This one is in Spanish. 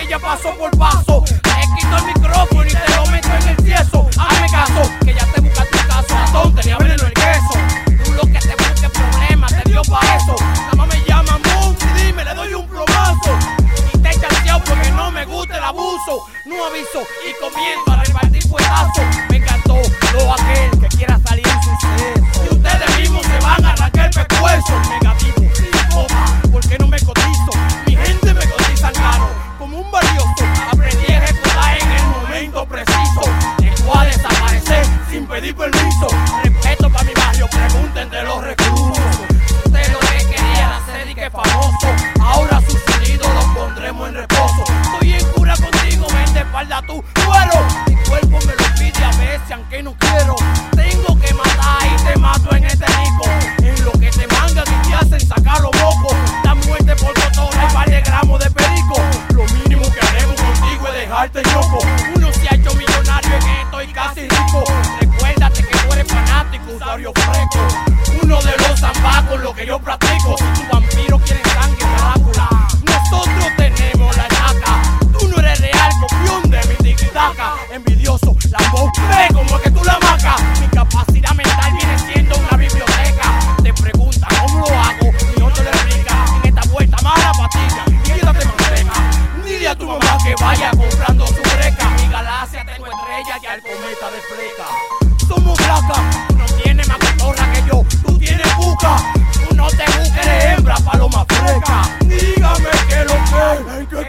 ella paso por paso. Te quito el micrófono y te lo meto en el tieso. Hazme caso, que ya te busca tu caso. Ratón, tenía veneno el queso. Tú lo que te busques problemas, te dio pa' eso. Nada más me llaman Monty, dime, le doy un plomazo. Y te he chanceado porque no me gusta el abuso. No aviso y comienzo a repartir fuetazos. Me encantó todo aquel que quiera salir en suceso. Y ustedes mismos se van a arrancar el pescuezo. Mega vivo, ¿por qué no me cotizo? Mi gente me cotizan caro, como un valioso. Aprendí a ejecutar en el momento preciso. Llegó a desaparecer sin pedir permiso. Respeto para mi barrio, pregunten de los reclusos. Usted lo que quería hacer y que famoso. Ahora su sonido lo pondremos en reposo. Estoy en cura contigo, ven de espalda tú, cuero. Mi cuerpo me lo pide a veces, aunque no quiero. Tengo que matar y te mato en este rico. En lo que te mangan y te hacen sacar los mocos. La muerte por cotorra y par de gramos de perico. Lo mínimo que haremos contigo es dejarte ñoco. Uno se ha hecho millonario en esto y casi rico. Recuérdate que tú eres fanático, usuario fresco. Uno de los zambacos, lo que yo practico. Si tu vampiro quiere sangre, Drácula. Nosotros tenemos la estaca. Tú no eres real, copión de mi tiquitaca. Envidioso, lambón, ve como que tú la macas. Mi capacidad mental viene siendo una biblioteca. Te preguntan cómo lo hago y no te lo explica. En esta vuelta mala patilla, quédate manteca. Dile a tu mamá que vaya comprando su breca. Mi galaxia tengo estrellas y al cometa de fleca. Somos placas, tú no tienes más cotorra que yo. Tú tienes buca, tú no te busques, eres hembra, paloma fresca. Dígame que lo que